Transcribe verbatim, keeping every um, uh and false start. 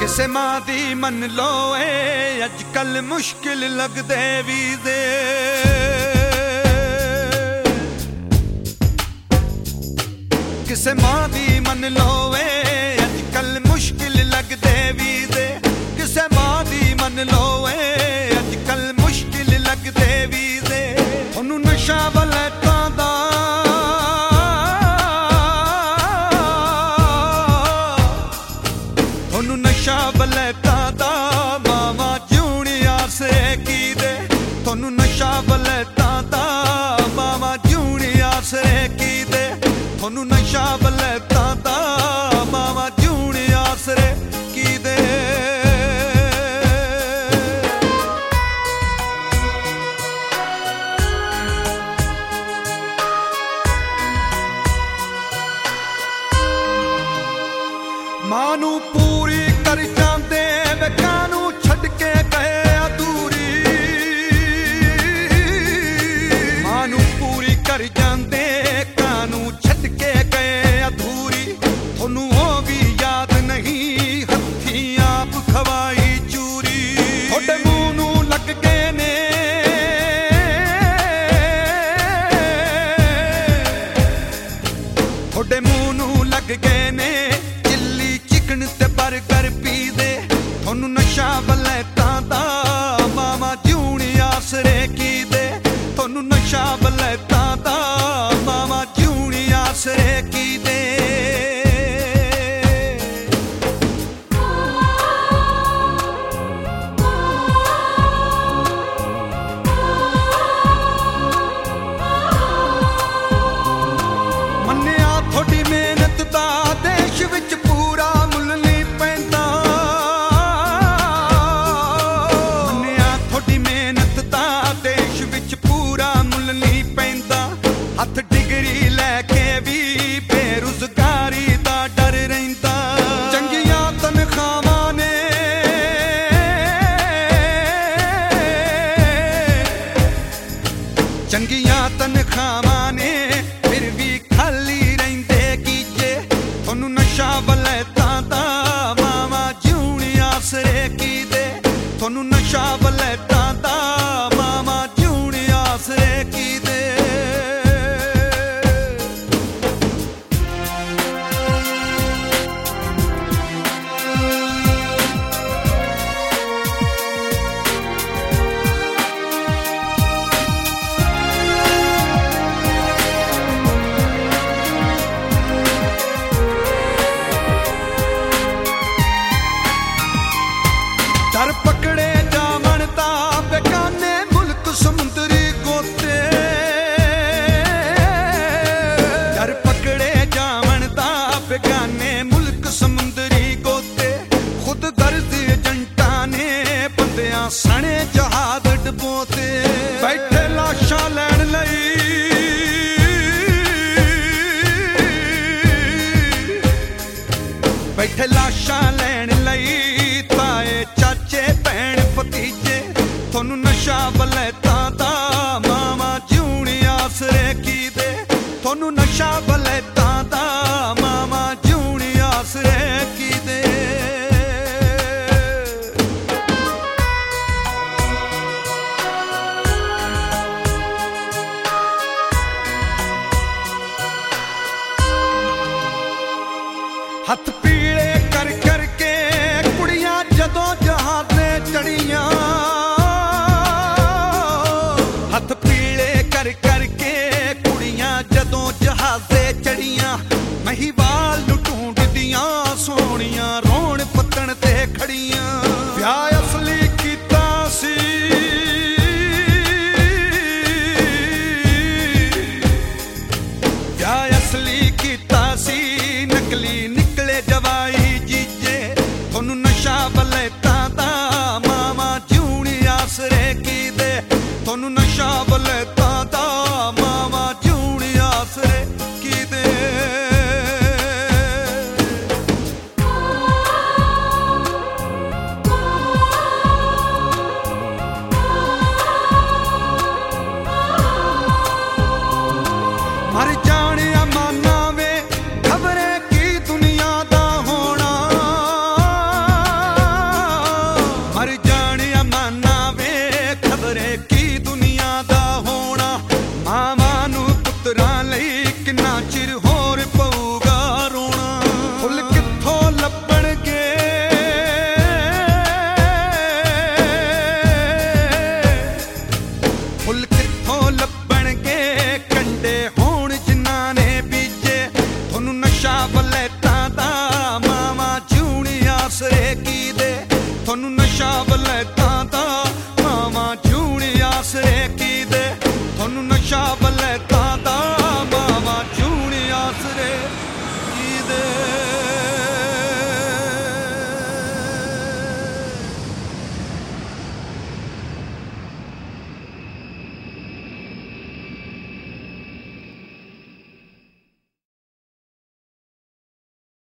किसे मां दी मन लो ए अजकल मुश्किल लगदे वीज़े। किसे मां दी मन लो ए अजकल मुश्किल लगदे वीज़े। किसे मां दी मन लो ए अजकल मुश्किल लगदे वीज़े। ओनू नशा वलैतां दा ओनू नशा वलैतां दा मावा जिउणी आसे की दे। थोनू नशा वलैतां दा मावा जिउणी आसे की दे। थोनू नशा वलैतां दा मावा जिउणी आसरे की दे। मां नू पूरी कर जांदे वे कानू छड़ के गए अधूरी। मां नू पूरी कर जांदे कानू छड़ के गए अधूरी। थोनू हो भी याद नहीं हथी आप खवाई चूरी। थोड़े मुंह नू लग गए ने थोड़े मुंह नू लग गए ने बरगर पी दे। थोनू नशा वलैतां दा मावा जिउणी आसरे की दे। थोनू नशा वलैतां दा मावा जिउणी आसरे की दे। मन्निया थोड़ी मेहनत दा देश विच पूरा हथ डिग्री लैके भी बेरुजगारी दा डर रहिंदा। चंगियां तनखावां ने चंगियां तनखावां ने फिर भी खाली रहिंदे कीजे। थोनू नशा वलैतां दा मावा जिउणी आसरे की दे। थोनू नशा वलैतां दा मावा जिउणी आसरे की दे। दर पकड़े जावण दा बेगाने मुल्क समुंदरी गोते। दर पकड़े जावण दा बेगाने मुल्क समुंदरी गोते। खुद गर्ज एजेंटां ने बंदियां सने जहाज डबोते। बैठे लाशां लैण लई बैठे लाशां लैण लई ताए चाचे भैन भतीजे। थोनू नशा वलैतां दा मावा जिउणी आसरे की दे। थोनू नशा वलैतां दा मावा जिउणी आसरे की दे। हथ पीले कर कर के कुड़ियां जदों जहाज़े चढ़ियां। हथ पीले कर कर के कुड़ियां जदों जहाज़े चढ़ियां। महिवाल नू ढूंढदियां सोहणियां रोण पत्तण ते खड़ियां। ब्याह असली कीता सी ब्याह असली कीता सी नकली निकले जवाई जीजे। थोनू नशा वलैतां दा मावा जिउणी आसरे की दे। थोनू नशा वलैतां दा मावा जिउणी आसरे की दे। मर जाने अमाना वे खबरें की दुनिया दा होना। ਤੁਹਾਨੂੰ ਨਸ਼ਾ ਵਲੈਤਾਂ